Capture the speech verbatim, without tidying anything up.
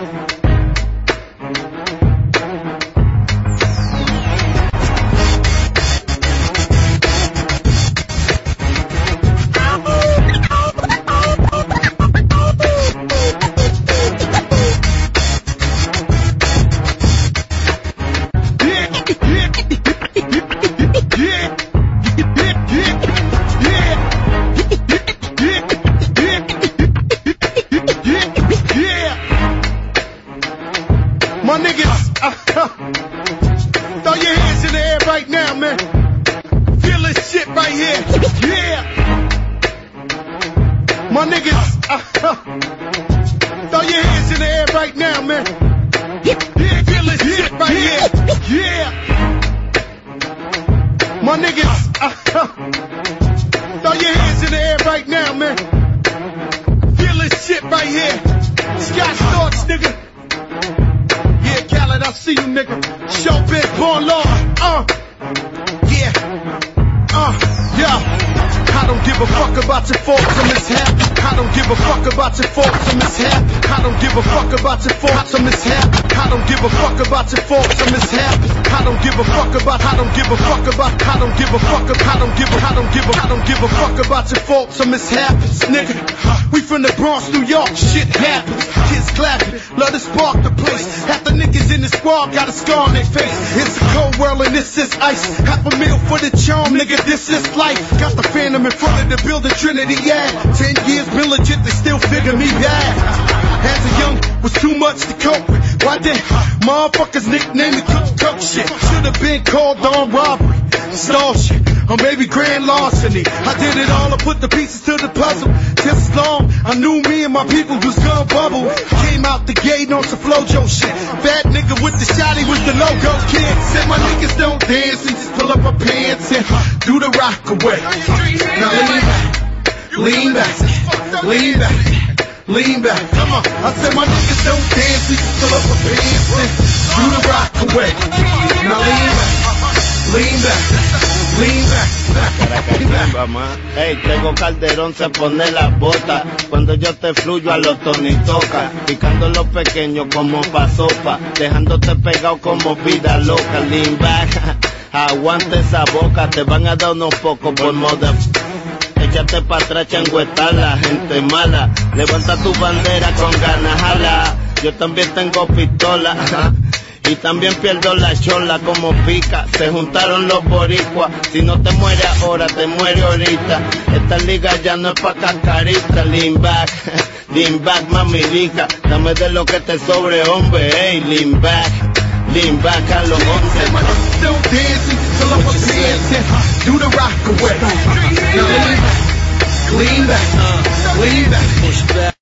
My niggas, uh, uh, throw your hands in the air right now, man. Feel this shit right here, yeah. My niggas, uh, uh, throw your hands in the air right now, man. Yeah, feel this shit right here, yeah. My niggas, uh, uh, throw your hands in the air right now, man. Feel this shit right here. Scott Storch, nigga. I see you, nigga. Show big, born law. Uh, yeah. Uh, yeah. I don't give a fuck about your faults or mishap. I don't give a fuck about your faults or mishap. I don't give a fuck about your faults or mishap. I don't give a fuck about your faults or mishap. I don't give a fuck about. I don't give a fuck about. I don't give a fuck about. I don't give a. I don't give a. I don't give a fuck about your faults or mishaps, nigga. We from the Bronx, New York. Shit happens. Kids clapping. Love to spark the place. Half the niggas in the squad got a scar on their face. It's a cold world and this is ice. Half a meal for the charm, nigga. This is life. Got the Phantom in front of the building, Trinity, yeah. Ten years been legit, they still figure me bad. As a young, was too much to cope with. Why did motherfuckers nickname me cook cook shit? Should've been called on robbery, stall shit, or maybe grand larceny. I did it all, I put the pieces to the puzzle. Just as long, I knew me and my people was gonna bubble. Came out the gate on some Flojo shit. Fat nigga with the shotty was the logo kid. Said my niggas don't dance and just pull up my pants and do the rock away. Now lean back, lean back, lean back, lean back. Come on. I said my niggas don't dance and just pull up my pants and do the rock away. Now lean back, lean back, lean back. Ey, Tego Calderón se pone las botas cuando yo te fluyo a los Tony Toca, picando los pequeños como pa' sopa, dejándote pegado como vida loca. Lean back, aguante esa boca, te van a dar unos pocos por moda. Échate pa' atrás, changueta, la gente mala. Levanta tu bandera con ganas, jala. Yo también tengo pistola. Y también pierdo la chola como pica. Se juntaron los boricuas. Si no te mueres ahora, te mueres ahorita. Esta liga ya no es pa' cascarita. Lean back, lean back, mami rica. Dame de lo que te sobre, hombre. Hey, lean back, lean back a los once. Don't dance and fill up my pants and do the rock away. Now lean back, lean back, lean back, push back.